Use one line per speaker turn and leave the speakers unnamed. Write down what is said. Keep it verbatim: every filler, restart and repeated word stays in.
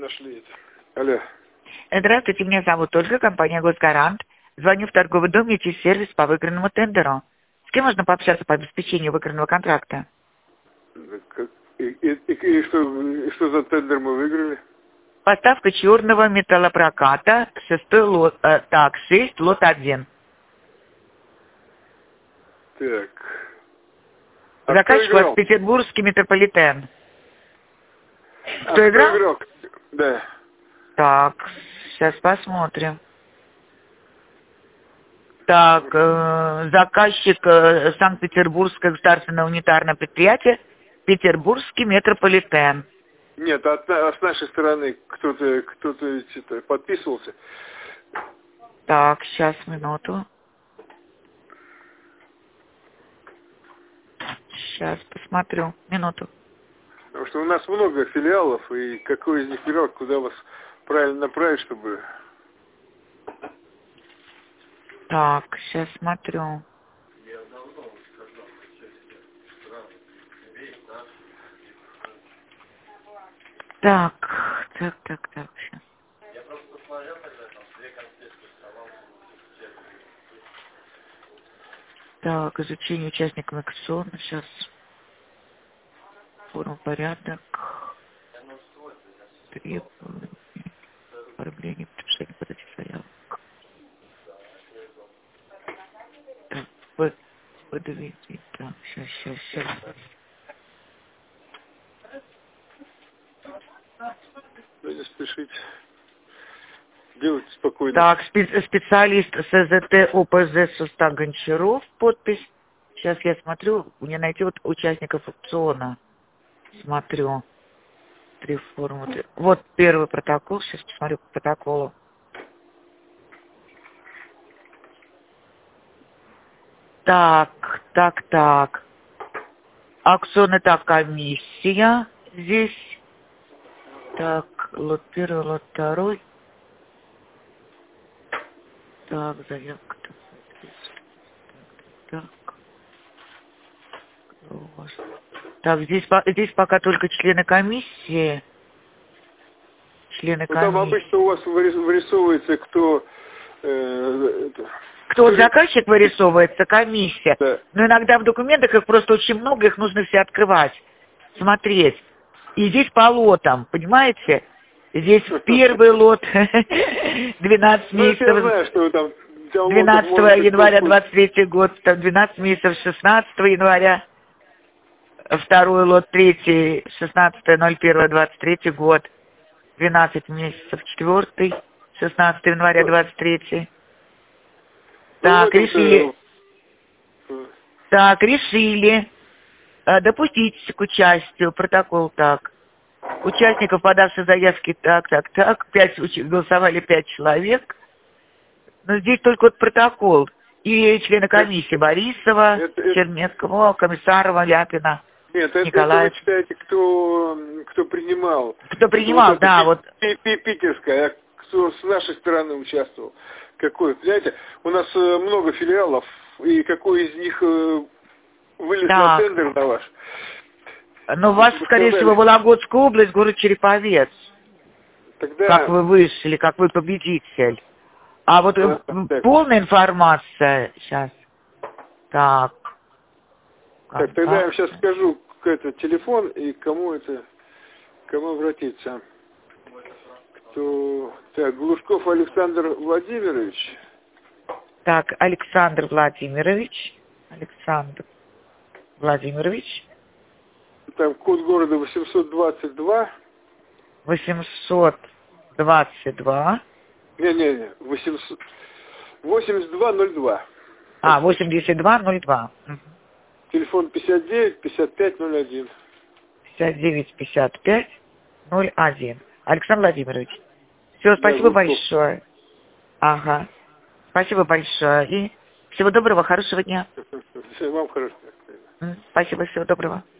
Нашли это. Алло.
Здравствуйте, меня зовут Ольга, компания «Госгарант». Звоню в торговый дом «Сервис» по выигранному тендеру. С кем можно пообщаться по обеспечению выигранного контракта?
Как? И, и, и, и, что, и что за тендер мы выиграли?
Поставка черного металлопроката, шестой лот, э, так, шесть, лот один.
Так. А
Заказчик у вас петербургский метрополитен.
А
Кто играл?
играл? Да.
Так, сейчас посмотрим. Так, э, заказчик э, Санкт-Петербургское государственное унитарное предприятие Петербургский метрополитен.
Нет, а, а с нашей стороны кто-то кто-то что-то подписывался.
Так, сейчас, минуту. Сейчас посмотрю. Минуту.
Потому что у нас много филиалов, и какой из них филиал, куда вас правильно направить, чтобы...
Так, сейчас смотрю. Так, так, так, так, сейчас. Так, изучение участников аукциона, сейчас. Форма, порядок. Требования. Оформление, подписание, подачи заявок. Так, под, подвести. Так, сейчас, сейчас, сейчас.
Ну, не спешите. Делайте спокойно.
Так, спе- специалист СЗТ ОПЗ Суста Гончаров, подпись. Сейчас я смотрю, мне найти вот участников аукциона. Смотрю. Три формы. Вот первый протокол. Сейчас посмотрю по протоколу. Так, так, так. Аукцион — это комиссия здесь. Так, лот первый, лот второй. Так, заявка. Так. Так, здесь, здесь пока только члены комиссии. Члены
ну,
комиссии.
там обычно у вас вырисовывается, кто... Э, это,
кто вот заказчик вырисовывается, комиссия.
Да.
Но иногда в документах их просто очень много, их нужно все открывать, смотреть. И здесь по лотам, понимаете? Здесь первый лот, двенадцать месяцев, двенадцатого января двадцать третий год, там двенадцать месяцев, шестнадцатого января, второй лот, третий, шестнадцатое ноль первое двадцать третий год, двенадцать месяцев, четвертый, шестнадцатого января двадцать третий. Так, решили, так, решили э, допустить к участию, протокол так. Участников, подавших заявки, так, так, так, пять, голосовали пять человек. Но здесь только вот протокол. И члены комиссии Борисова,
это, это...
Чернецкого, Комиссарова, Ляпина,
Нет, это,
Николаев.
это вы читаете, кто, кто принимал.
Кто принимал,
вот
да, вот.
Питерская, а кто с нашей стороны участвовал. Какой, знаете, у нас э, много филиалов, и какой из них э, вылез так на тендер на ваш?
Ну, у вас, скорее всего, Вологодская область, город Череповец.
Тогда...
Как вы вышли, как вы победитель. А вот а, так. полная информация сейчас. Так.
Так, тогда я вам сейчас скажу, это телефон и кому это, кому обратиться. Кто... Так, Глушков Александр Владимирович.
Так, Александр Владимирович. Александр Владимирович.
Там код города восемьсот двадцать два.
восемьсот двадцать два.
Не-не-не, восемьсот... восемьдесят два ноль два.
А, восемьдесят два ноль два.
Телефон пятьдесят девять пятьдесят пять ноль один.
пятьдесят девять пятьдесят пять ноль один. Александр Владимирович. Все, спасибо да, большое. Ага. Спасибо большое. И всего доброго, хорошего дня.
Всего вам хорошего.
Спасибо, всего доброго.